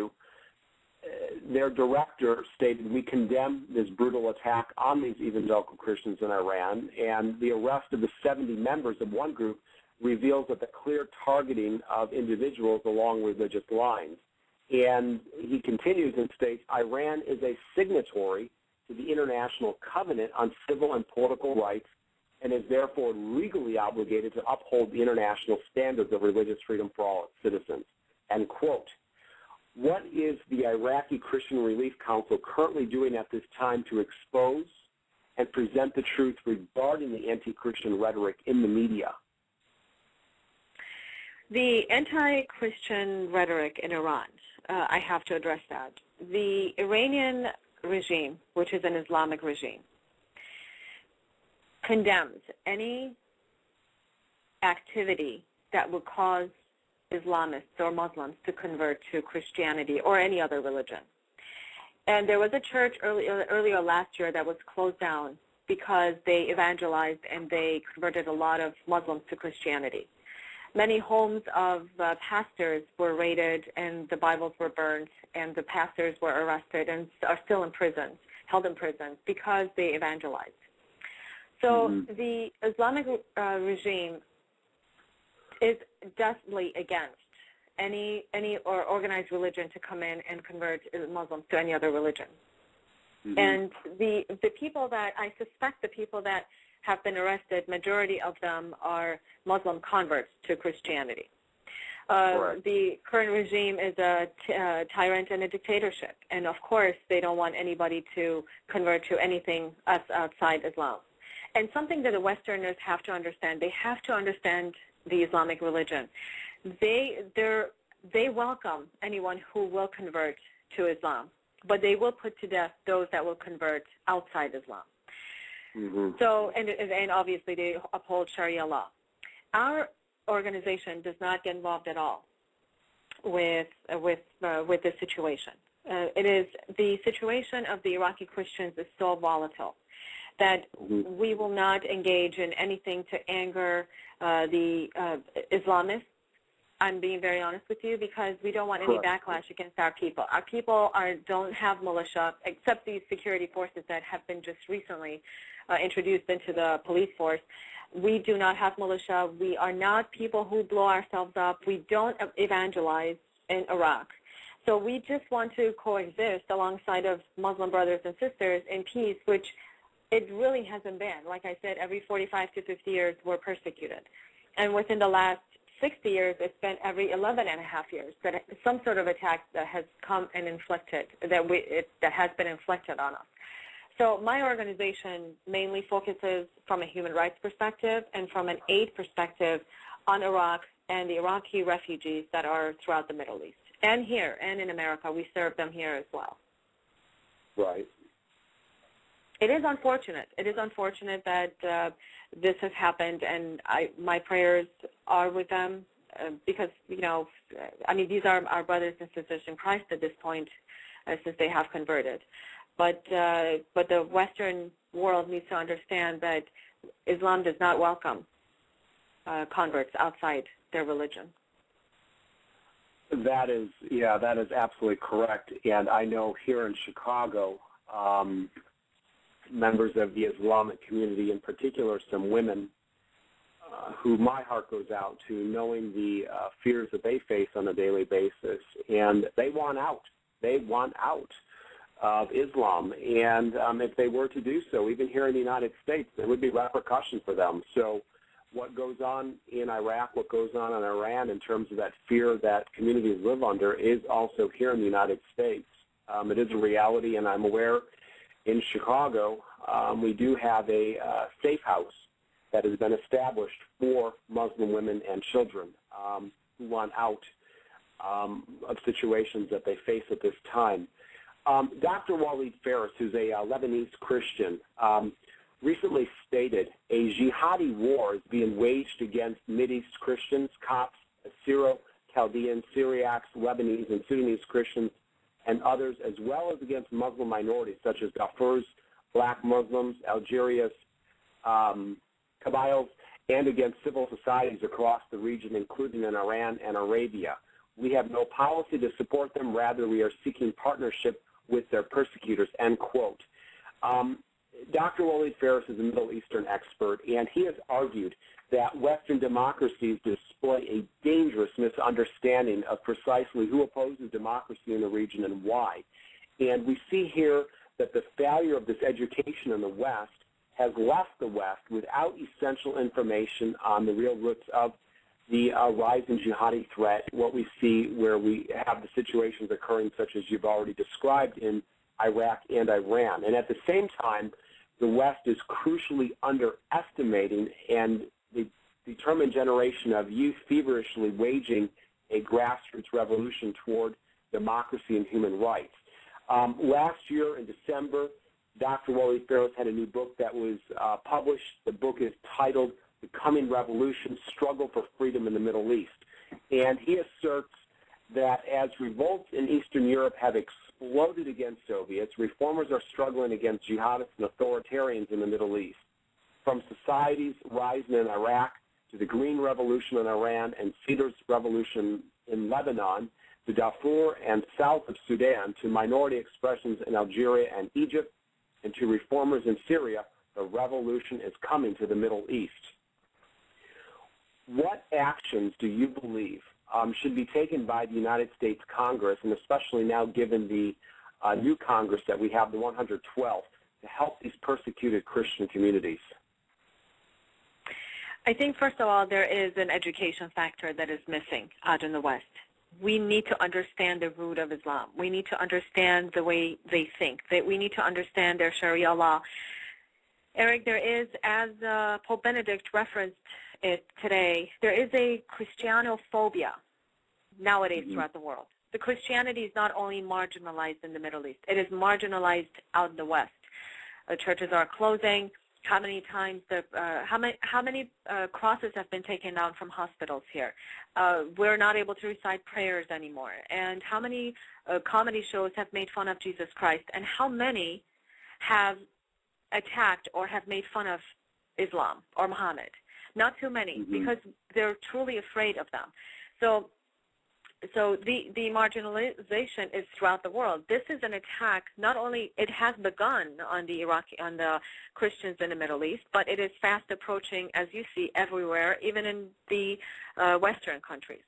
uh, their director stated, we condemn this brutal attack on these evangelical Christians in Iran, and the arrest of the seventy members of one group reveals that the clear targeting of individuals along religious lines. And he continues and states, Iran is a signatory to the International Covenant on Civil and Political Rights and is therefore legally obligated to uphold the international standards of religious freedom for all its citizens, end quote. What is the Iraqi Christian Relief Council currently doing at this time to expose and present the truth regarding the anti-Christian rhetoric in the media? The anti-Christian rhetoric in Iran, uh, I have to address that. The Iranian regime, which is an Islamic regime, condemns any activity that would cause Islamists or Muslims to convert to Christianity or any other religion. And there was a church earlier, earlier last year that was closed down because they evangelized and they converted a lot of Muslims to Christianity. Many homes of uh, pastors were raided and the Bibles were burned and the pastors were arrested and are still in prison, held in prison because they evangelized. So mm-hmm. the Islamic uh, regime is definitely against any any or organized religion to come in and convert Muslims to any other religion. Mm-hmm. And the the people that I suspect the people that have been arrested, majority of them are Muslim converts to Christianity. Uh, right. The current regime is a t- uh, tyrant and a dictatorship, and of course they don't want anybody to convert to anything outside Islam. And something that the Westerners have to understand, they have to understand the Islamic religion. They they're, they welcome anyone who will convert to Islam, but they will put to death those that will convert outside Islam. Mm-hmm. So, and, and obviously they uphold Sharia law. Our organization does not get involved at all with uh, with uh, with this situation. Uh, it is the situation of the Iraqi Christians is so volatile that we will not engage in anything to anger uh, the uh, Islamists. I'm being very honest with you because we don't want any backlash against our people. Our people are, don't have militia except these security forces that have been just recently uh, introduced into the police force. We do not have militia. We are not people who blow ourselves up. We don't evangelize in Iraq. So we just want to coexist alongside of Muslim brothers and sisters in peace, which it really hasn't been. Like I said, every forty-five to fifty years we're persecuted. And within the last sixty years, it's been every eleven and a half years that some sort of attack that has come and inflicted, that, we, it, that has been inflicted on us. So my organization mainly focuses from a human rights perspective and from an aid perspective on Iraq and the Iraqi refugees that are throughout the Middle East. And here, and in America, we serve them here as well. Right. It is unfortunate. It is unfortunate that uh, this has happened, and I, my prayers are with them uh, because, you know, I mean, these are our brothers and sisters in Christ at this point uh, since they have converted. But, uh, but the Western world needs to understand that Islam does not welcome uh, converts outside their religion. That is, yeah, that is absolutely correct. And I know here in Chicago, um, members of the Islamic community, in particular some women, uh, who my heart goes out to, knowing the uh, fears that they face on a daily basis, and they want out. They want out of Islam. And um, if they were to do so, even here in the United States, there would be repercussions for them. So what goes on in Iraq, what goes on in Iran in terms of that fear that communities live under is also here in the United States. Um, it is a reality, and I'm aware in Chicago um, we do have a uh, safe house that has been established for Muslim women and children um, who want out um, of situations that they face at this time. Um, Doctor Walid Phares, who's a uh, Lebanese Christian, um, recently stated a jihadi war is being waged against Mideast Christians, Copts, Assyro-Chaldeans, Syriacs, Lebanese, and Sudanese Christians, and others, as well as against Muslim minorities such as Darfurs, Black Muslims, Algerians, um, Kabyles, and against civil societies across the region, including in Iran and Arabia. We have no policy to support them. Rather, we are seeking partnership with their persecutors, end quote. Um, Doctor Walid Phares is a Middle Eastern expert, and he has argued that Western democracies display a dangerous misunderstanding of precisely who opposes democracy in the region and why. And we see here that the failure of this education in the West has left the West without essential information on the real roots of the uh, rise in jihadi threat, what we see where we have the situations occurring such as you've already described in Iraq and Iran. And at the same time, the West is crucially underestimating and the determined generation of youth feverishly waging a grassroots revolution toward democracy and human rights. Um, last year in December, Doctor Walid Phares had a new book that was uh, published. The book is titled The Coming Revolution, Struggle for Freedom in the Middle East. And he asserts that as revolts in Eastern Europe have exploded against Soviets, reformers are struggling against jihadists and authoritarians in the Middle East. From societies rising in Iraq to the Green Revolution in Iran and Cedar's Revolution in Lebanon, to Darfur and south of Sudan, to minority expressions in Algeria and Egypt, and to reformers in Syria, the revolution is coming to the Middle East. What actions do you believe um, should be taken by the United States Congress, and especially now given the uh, new Congress that we have, the one hundred twelfth, to help these persecuted Christian communities? I think, first of all, there is an education factor that is missing out in the West. We need to understand the root of Islam. We need to understand the way they think. That we need to understand their Sharia law. Eric, there is, as uh, Pope Benedict referenced it today, there is a Christianophobia nowadays mm-hmm. throughout the world. The Christianity is not only marginalized in the Middle East, it is marginalized out in the West. Uh, churches are closing. How many times, the, uh, how many, how many uh, crosses have been taken down from hospitals here? Uh, we're not able to recite prayers anymore. And how many uh, comedy shows have made fun of Jesus Christ? And how many have attacked or have made fun of Islam or Muhammad? Not too many, mm-hmm. because they're truly afraid of them. So, so the, the marginalization is throughout the world. This is an attack. Not only it has begun on the Iraqi, on the Christians in the Middle East, but it is fast approaching, as you see, everywhere, even in the uh, Western countries.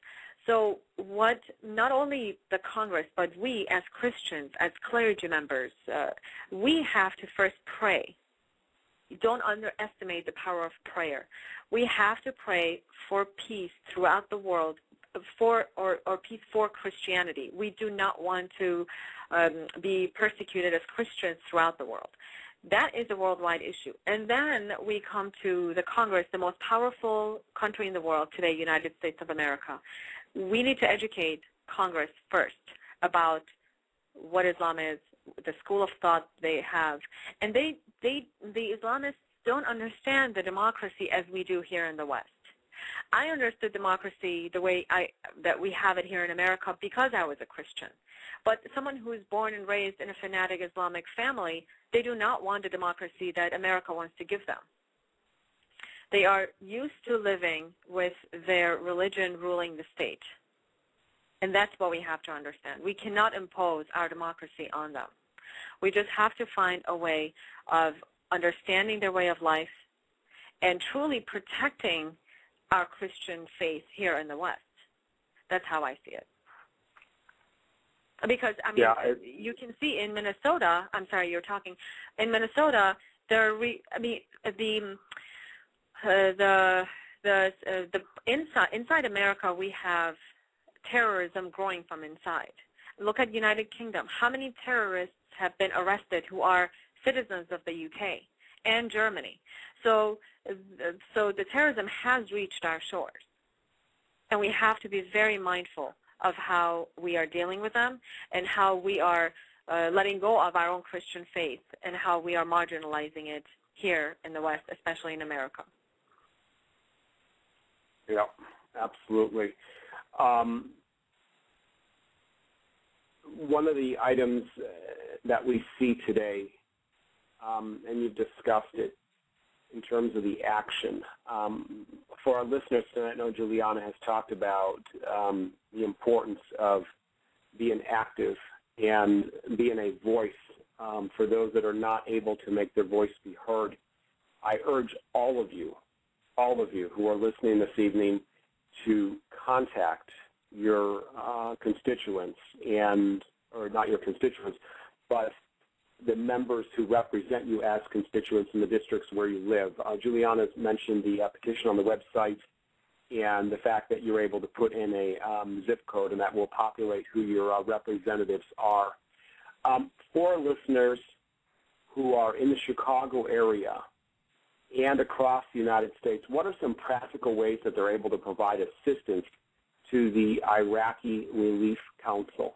So what not only the Congress, but we as Christians, as clergy members, uh, we have to first pray. Don't underestimate the power of prayer. We have to pray for peace throughout the world, for or, or peace for Christianity. We do not want to um, be persecuted as Christians throughout the world. That is a worldwide issue. And then we come to the Congress, the most powerful country in the world today, United States of America. We need to educate Congress first about what Islam is, the school of thought they have. And they, they, the Islamists don't understand the democracy as we do here in the West. I understood democracy the way I, that we have it here in America because I was a Christian. But someone who is born and raised in a fanatic Islamic family, they do not want the democracy that America wants to give them. They are used to living with their religion ruling the state. And that's what we have to understand. We cannot impose our democracy on them. We just have to find a way of understanding their way of life and truly protecting our Christian faith here in the West. That's how I see it. Because, I mean, yeah, it, you can see in Minnesota, I'm sorry, you're talking, in Minnesota, there are, re, I mean, the, uh, the, the, uh, the inside, inside America, we have terrorism growing from inside. Look at United Kingdom. How many terrorists have been arrested who are citizens of the U K and Germany? So, so the terrorism has reached our shores, and we have to be very mindful of how we are dealing with them and how we are uh, letting go of our own Christian faith and how we are marginalizing it here in the West, especially in America. Yeah, absolutely. Um, one of the items uh, that we see today, um, and you've discussed it in terms of the action. Um, for our listeners, and I know Juliana has talked about um, the importance of being active and being a voice um, for those that are not able to make their voice be heard. I urge all of you, all of you who are listening this evening to contact your uh, constituents and, or not your constituents, but the members who represent you as constituents in the districts where you live. Uh, Juliana's mentioned the uh, petition on the website and the fact that you're able to put in a um, zip code, and that will populate who your uh, representatives are. Um, for listeners who are in the Chicago area and across the United States, what are some practical ways that they're able to provide assistance to the Iraqi Relief Council?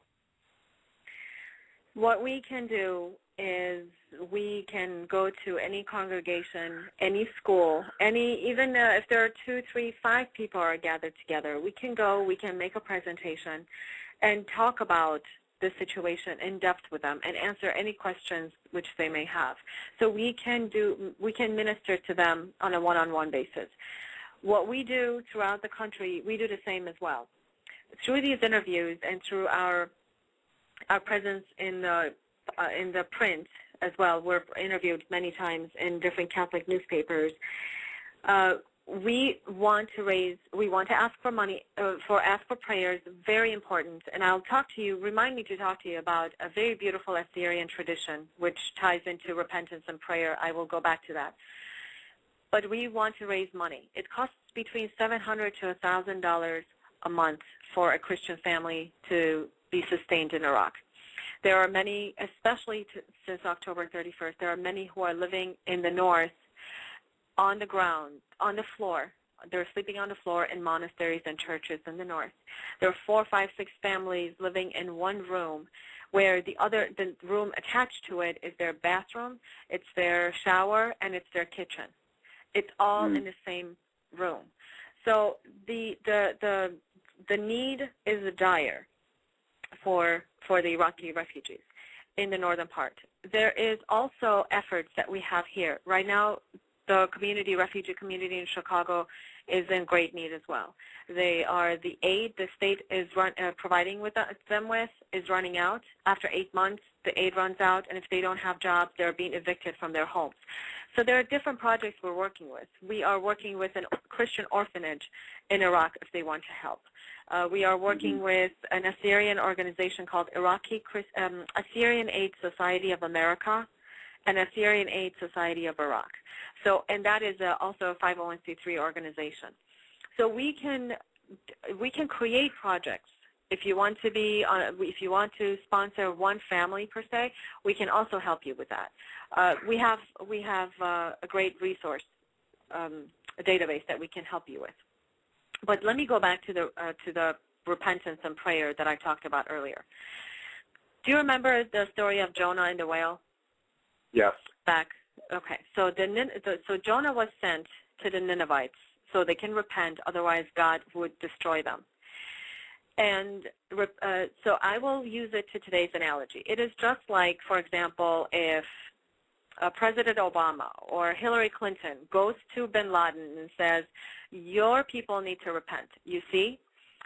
What we can do is we can go to any congregation, any school, any, even uh, if there are two, three, five people are gathered together, we can go, we can make a presentation and talk about the situation in depth with them and answer any questions which they may have. So we can do, we can minister to them on a one-on-one basis. What we do throughout the country, we do the same as well. Through these interviews and through our our presence in the uh, in the print as well, we're interviewed many times in different Catholic newspapers. Uh, we want to raise, we want to ask for money, uh, for ask for prayers, very important. And I'll talk to you, remind me to talk to you about a very beautiful Assyrian tradition which ties into repentance and prayer. I will go back to that. But we want to raise money. It costs between seven hundred to one thousand dollars a month for a Christian family to be sustained in Iraq. There are many, especially to, since October thirty-first, there are many who are living in the north on the ground, on the floor. They're sleeping on the floor in monasteries and churches in the north. There are four, five, six families living in one room where the other, the room attached to it is their bathroom, it's their shower, and it's their kitchen. It's all mm. in the same room. So the, the, the, the need is dire for for the Iraqi refugees in the northern part. There is also efforts that we have here. Right now, the community, refugee community in Chicago is in great need as well. They are, the aid the state is run, uh, providing with them with is running out. After eight months, the aid runs out, and if they don't have jobs, they're being evicted from their homes. So there are different projects we're working with. We are working with a Christian orphanage in Iraq if they want to help. Uh, we are working mm-hmm. with an Assyrian organization called Iraqi Christ, um, Assyrian Aid Society of America and Assyrian Aid Society of Iraq. So, and that is a, also a five oh one c three organization. So we can we can create projects. If you want to be on, if you want to sponsor one family per se, we can also help you with that. Uh, we have we have uh, a great resource, um, a database that we can help you with. But let me go back to the uh, to the repentance and prayer that I talked about earlier. Do you remember the story of Jonah and the whale? Yes. Back. Okay. So the, the so Jonah was sent to the Ninevites so they can repent, otherwise God would destroy them. And uh, so I will use it to today's analogy. It is just like, for example, if uh, President Obama or Hillary Clinton goes to bin Laden and says, your people need to repent. You see,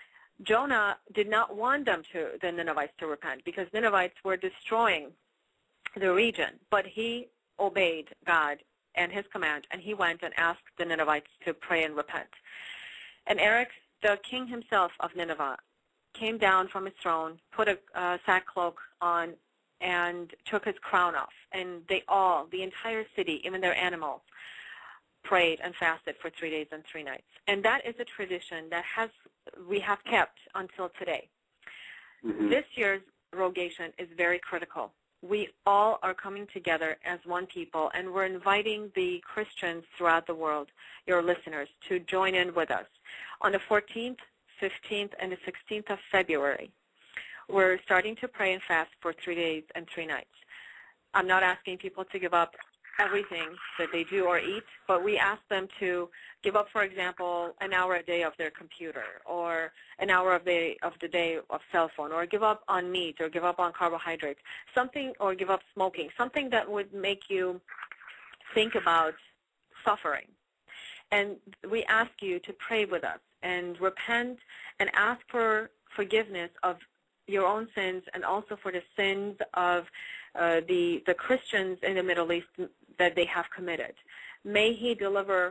Jonah did not want them to, the Ninevites to repent, because Ninevites were destroying the region. But he obeyed God and his command, and he went and asked the Ninevites to pray and repent. And Eric, the king himself of Nineveh, came down from his throne, put a uh, sackcloth on, and took his crown off. And they all, the entire city, even their animals, prayed and fasted for three days and three nights. And that is a tradition that has we have kept until today. Mm-hmm. This year's Rogation is very critical. We all are coming together as one people, and we're inviting the Christians throughout the world, your listeners, to join in with us. On the fourteenth, fifteenth, and the sixteenth of February, we're starting to pray and fast for three days and three nights. I'm not asking people to give up everything that they do or eat, but we ask them to give up, for example, an hour a day of their computer, or an hour of the of the day of cell phone, or give up on meat, or give up on carbohydrates, something, or give up smoking, something that would make you think about suffering. And we ask you to pray with us and repent and ask for forgiveness of your own sins, and also for the sins of uh, the the Christians in the Middle East that they have committed. May he deliver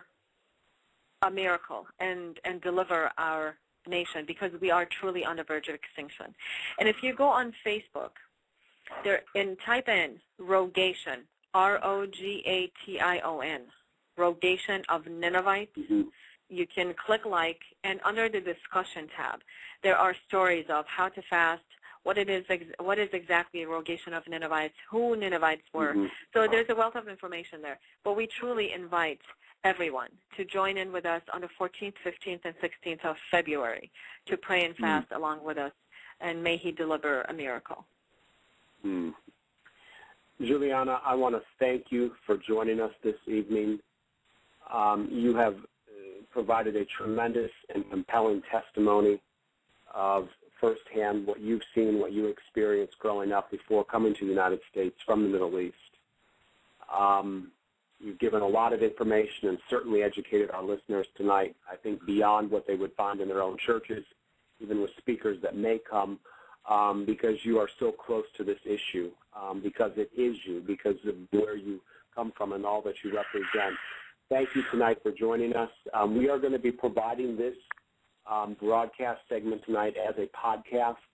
a miracle and, and deliver our nation, because we are truly on the verge of extinction. And if you go on Facebook there and type in Rogation, R O G A T I O N, Rogation of Ninevites, mm-hmm. you can click like, and under the discussion tab, there are stories of how to fast, what it is, what is exactly a Rogation of Ninevites, who Ninevites were. Mm-hmm. So there's a wealth of information there. But we truly invite everyone to join in with us on the fourteenth, fifteenth, and sixteenth of February to pray and fast mm-hmm. along with us, and may he deliver a miracle. Mm. Juliana, I want to thank you for joining us this evening. Um, you have provided a tremendous and compelling testimony of firsthand what you've seen, what you experienced growing up before coming to the United States from the Middle East. Um, you've given a lot of information and certainly educated our listeners tonight, I think, beyond what they would find in their own churches, even with speakers that may come, um, because you are so close to this issue, um, because it is you, because of where you come from and all that you represent. Thank you tonight for joining us. Um, we are going to be providing this um, broadcast segment tonight as a podcast.